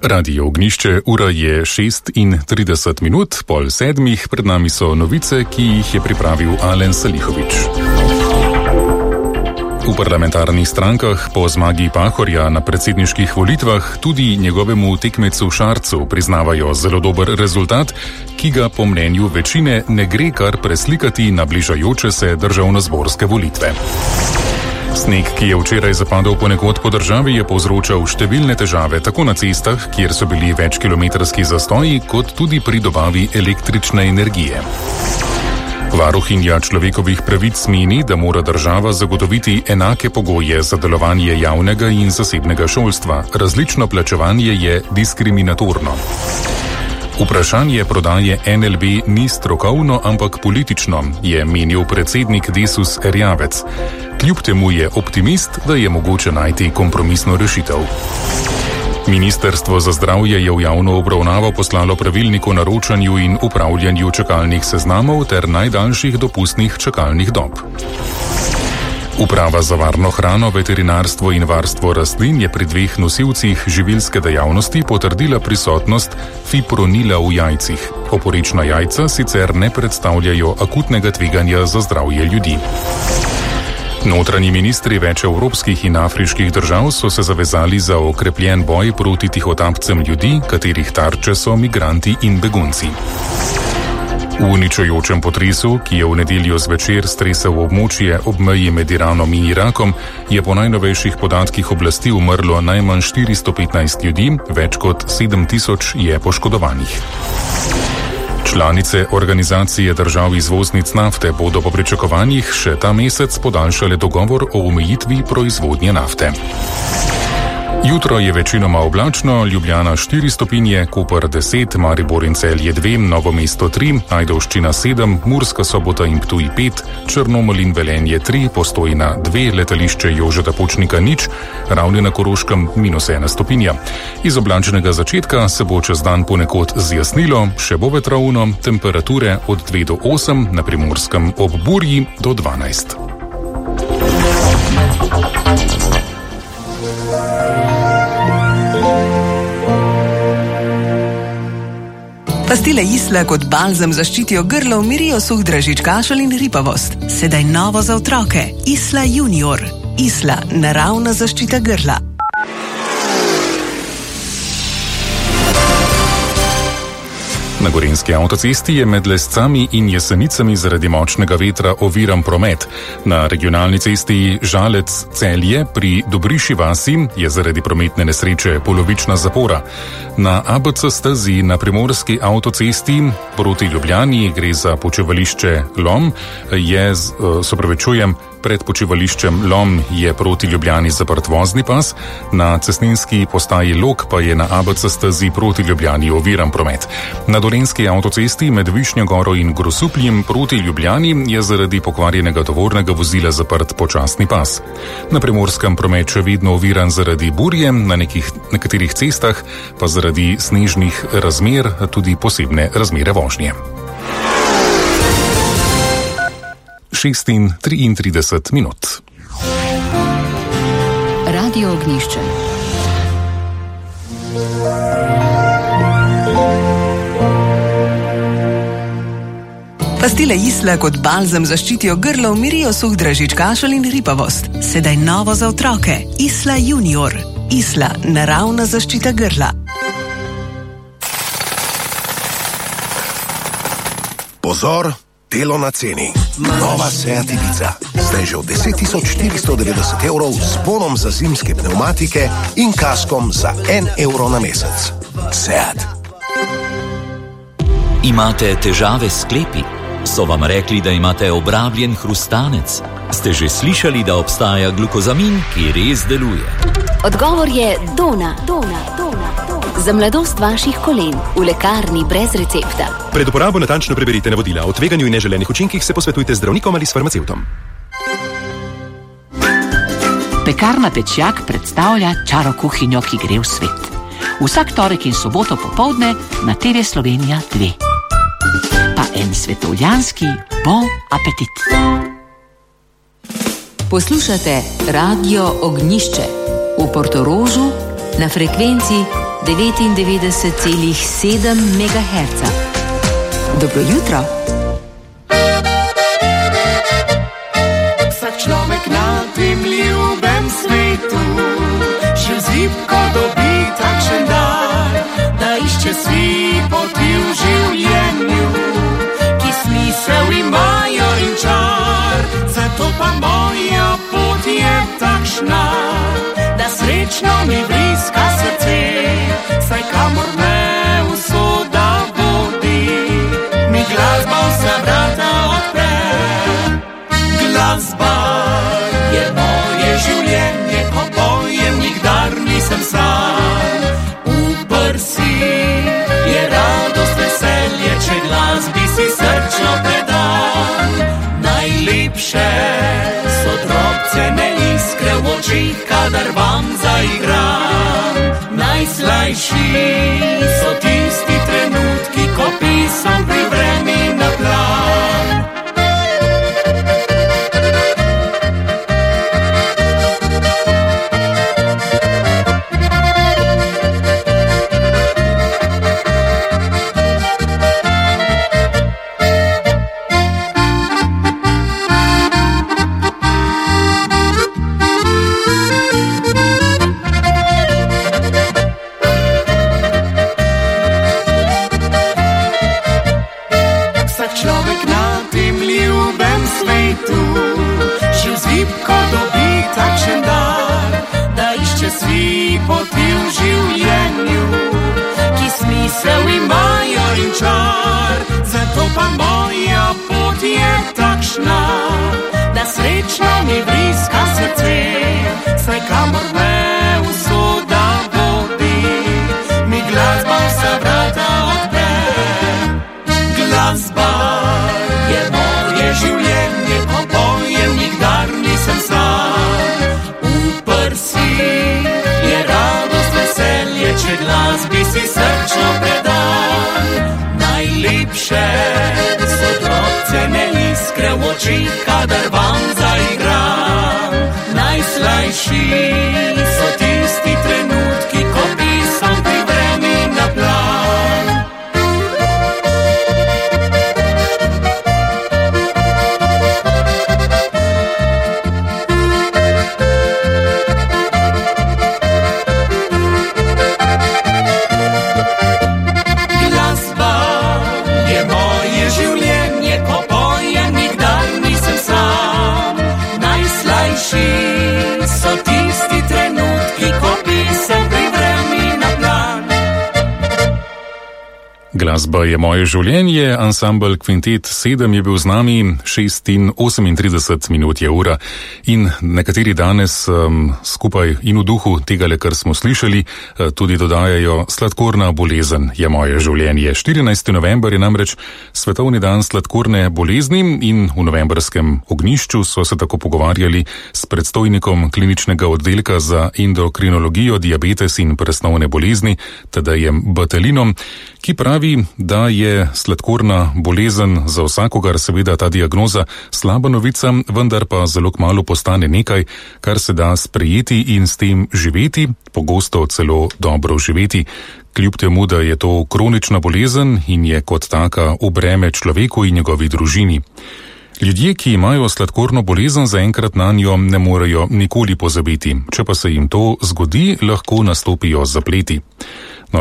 Radio Ognišče, ura je 6:30, 6:30, pred nami so novice, ki jih je pripravil Alen Salihovič. V parlamentarnih strankah po zmagi Pahorja na predsedniških volitvah tudi njegovemu tekmecu Šarcu priznavajo zelo dober rezultat, ki ga po mnenju večine ne gre kar preslikati na bližajoče se državnozborske volitve. Sneg, ki je včeraj zapadal ponekod po državi, je povzročal številne težave tako na cestah, kjer so bili večkilometrski zastoji, kot tudi pri dobavi električne energije. Varuhinja človekovih pravic meni, da mora država zagotoviti enake pogoje za delovanje javnega in zasebnega šolstva. Različno plačevanje je diskriminatorno. Vprašanje prodaje NLB ni strokovno, ampak politično, je menil predsednik Desus Erjavec. Kljub temu je optimist, da je mogoče najti kompromisno rešitev. Ministrstvo za zdravje je v javno obravnavo poslalo pravilnik o naročanju in upravljanju čakalnih seznamov ter najdaljših dopustnih čakalnih dob. Uprava za varno hrano, veterinarstvo in varstvo rastlin je pri 2 nosilcih živilske dejavnosti potrdila prisotnost fipronila v jajcih. Oporečna jajca sicer ne predstavljajo akutnega tveganja za zdravje ljudi. Notranji ministri več evropskih in afriških držav so se zavezali za okrepljen boj proti tihotapcem ljudi, katerih tarče so migranti in begunci. V uničujočem potresu, ki je v nedeljo zvečer stresel območje ob meji med Iranom in Irakom, je po najnovejših podatkih oblasti umrlo najmanj 415 ljudi, več kot 7000 je poškodovanih. Članice Organizacije držav izvoznic nafte bodo po pričakovanjih še ta mesec podaljšale dogovor o omejitvi proizvodnje nafte. Jutro je večinoma oblačno, Ljubljana 4 stopinje, Koper 10, Maribor in Celje 2, Novo mesto 3, Ajdovščina 7, Murska Sobota in Ptuj 5, Črnomelj in Velenje 3, Postojna 2, letališče Jožeta Pučnika 0, Ravne na Koroškem -1 stopinja. Iz oblačnega začetka se bo čez dan ponekod zjasnilo, še bo vetrovno, temperature od 2 do 8, na Primorskem ob burji do 12. Pastile Isla kot balzam zaščitijo grlo, umirijo suh dražič, kašelj in hripavost. Sedaj novo za otroke. Isla Junior. Isla, naravna zaščita grla. Na gorenjski avtocesti je med Lescami in Jesenicami zaradi močnega vetra oviran promet. Na regionalni cesti Žalec-Celje pri Dobriši vasi je zaradi prometne nesreče polovična zapora. Na ABC stezi na primorski avtocesti proti Ljubljani gre za počivališče Lom, pred počivališčem Lom je proti Ljubljani zaprt vozni pas, na cestninski postaji Log pa je na ABC stezi proti Ljubljani oviran promet. Na dolenjski avtocesti med Višnjo Goro in Grosupljem proti Ljubljani je zaradi pokvarjenega tovornega vozila zaprt počasni pas. Na primorskem promet še vedno oviran zaradi burje, na nekaterih cestah pa zaradi snežnih razmer tudi posebne razmere vožnje. 6:33. Radio Ognišče. Pastile Isla kot balzam zaščitijo grlo, umirijo suh dražič, kašelj in hripavost. Sedaj novo za otroke. Isla Junior. Isla, naravna zaščita grla. Pozor, delo na ceni. Nova Seat Ibiza. Zdaj že od 10.490 evrov s bonom za zimske pnevmatike in kaskom za €1 na mesec. Seat. Imate težave s sklepi? So vam rekli, da imate obrabljen hrustanec? Ste že slišali, da obstaja glukozamin, ki res deluje? Odgovor je Dona. Za mladost vaših kolen v lekarni brez recepta. Pred uporabo natančno preberite navodila. O tveganju in neželenih učinkih se posvetujte z zdravnikom ali s farmacevtom. Pekarna Pečjak predstavlja čaro kuhinjo, ki gre v svet. Vsak torek in soboto popoldne na TV Slovenija 2. Pa en svetovljanski bon apetit. Poslušate Radio Ognišče v Portorožu na frekvenci 99,7 MHz. Dobro jutro. Vsak človek na tem ljubem svetu že v zibko dobi takšen dar, da išče svi poti v življenju, ki smisel imajo in čar. Zato pa moja pot je takšna, da srečno mi vriska srce, saj kamor me usoda vodi, mi glasba vsa vrata odpre. Glasba je moje življenje, ko pojem, nikdar nisem sam. V prsi je radost, veselje, če glasbi si srčno predam. Najlepše so drobcene iskre v očih, kadar vam zaigram. Najslajši so tisti trenutki, ko pisam privremi na plan. Ko dobi takšen dar, da išče svi poti v življenju, ki smisel imajo in čar. Zato pa moja pot je takšna, da srečno mi vriska srce, saj kamor me usoda vodi, mi glasba vsa vrata odpre. Glasba je moje življenje, ko pojem, nikdar nisem sam. V prsi je radost, veselje, če glasbi si srčno predam. Najlepše so drobcene iskre v očih, kadar vam zaigram. Najslajši so tisti trenutki, ko pisam privremi na plan. Glasba je moje življenje, ansambel Kvintet 7 je bil z nami, 6:38 minut je ura in nekateri danes skupaj in v duhu tegale, kar smo slišali, tudi dodajajo sladkorna bolezen je moje življenje. 14. november je namreč svetovni dan sladkorne bolezni in v novembrskem ognjišču so se tako pogovarjali s predstojnikom kliničnega oddelka za endokrinologijo, diabetes in presnovne bolezni, Tadejem Batelinom, ki pravi, da je sladkorna bolezen za vsakogar seveda ta diagnoza slaba novica, vendar pa zelo kmalu postane nekaj, kar se da sprejeti in s tem živeti, pogosto celo dobro živeti. Kljub temu, da je to kronična bolezen in je kot taka v breme človeku in njegovi družini. Ljudje, ki imajo sladkorno bolezen, zaenkrat nanjo ne morejo nikoli pozabiti. Če pa se jim to zgodi, lahko nastopijo zapleti.